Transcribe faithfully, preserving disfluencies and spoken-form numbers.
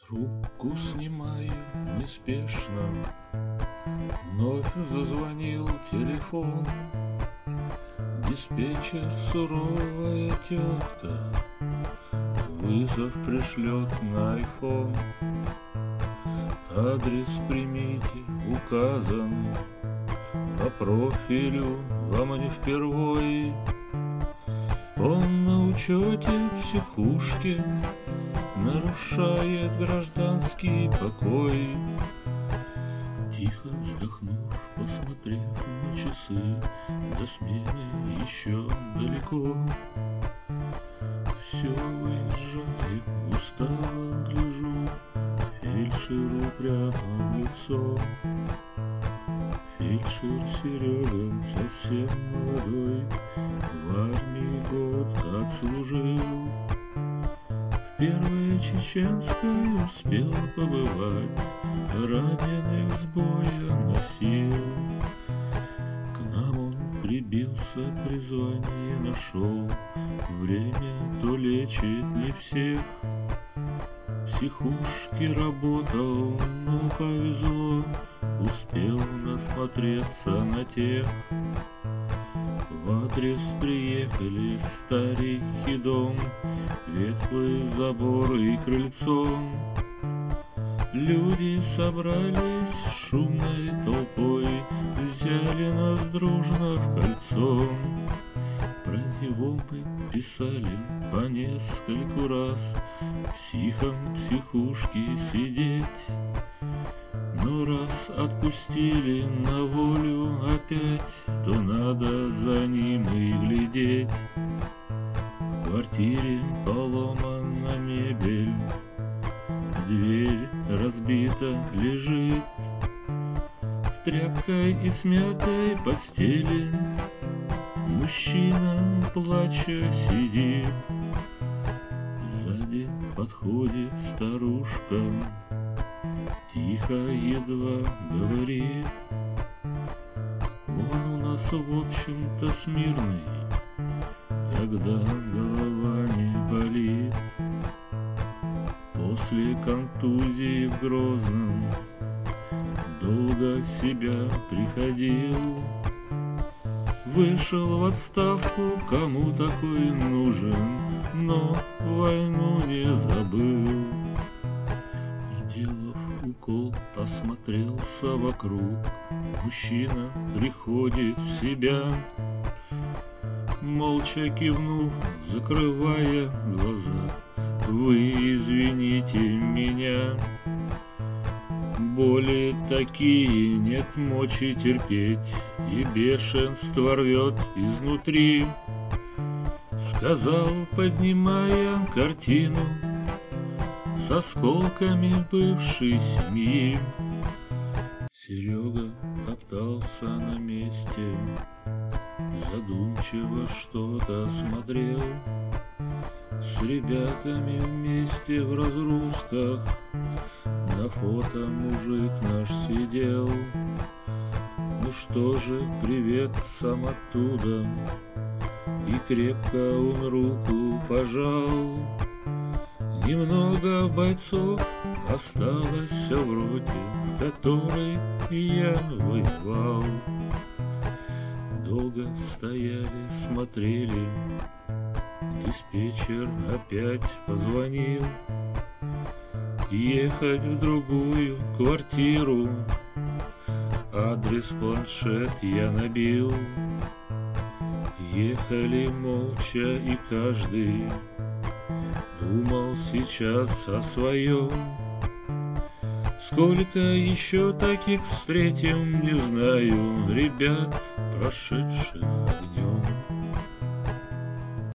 Трубку снимаю неспешно, вновь зазвонил телефон. Диспетчер, суровая тетка, вызов пришлет на айфон. Адрес примите указан, по профилю вам не впервой. Он на учете психушки, нарушает гражданский покой. Тихо вздохнув, посмотрев на часы, до смены еще далеко. Все выезжаю, устало гляжу фельдшеру прямо в лицо. Фельдшер Серега совсем молодой, в армии год отслужил. В первой чеченской успел побывать, раненых с боя носил. К нам он прибился, призвание нашел, время то лечит не всех. В психушке работал, но повезло, успел насмотреться на тех. В адрес приехали, старенький дом, ветхлый забор и крыльцо. Люди собрались шумной толпой, взяли нас дружно в кольцо. Про него мы писали по нескольку раз, психом психушки сидеть. Но раз отпустили на волю опять, то надо за ним и глядеть. В квартире поломана мебель, дверь разбита лежит. В тряпкой и смятой постели мужчина, плача, сидит. Сзади подходит старушка, тихо, едва говорит: он у нас, в общем-то, смирный, когда голова не болит. После контузии в Грозном долго в себя приходил. Вышел в отставку, кому такой нужен, но войну не забыл. Сделав укол, осмотрелся вокруг, мужчина приходит в себя. Молча кивнув, закрывая глаза: вы извините меня, боли такие, нет мочи терпеть, и бешенство рвет изнутри. Сказал, поднимая картину с осколками бывшей семьи. Серега топтался на месте, задумчиво что-то смотрел. С ребятами вместе в разгрузках на фото мужик наш сидел. Ну что же, привет сам оттуда, и крепко он руку пожал. Немного бойцов осталось в роте, в которой я воевал. Долго стояли, смотрели, диспетчер опять позвонил. Ехать в другую квартиру, адрес планшет я набил. Ехали молча, и каждый думал сейчас о своем. Сколько еще таких встретим, не знаю, ребят, прошедших огнем.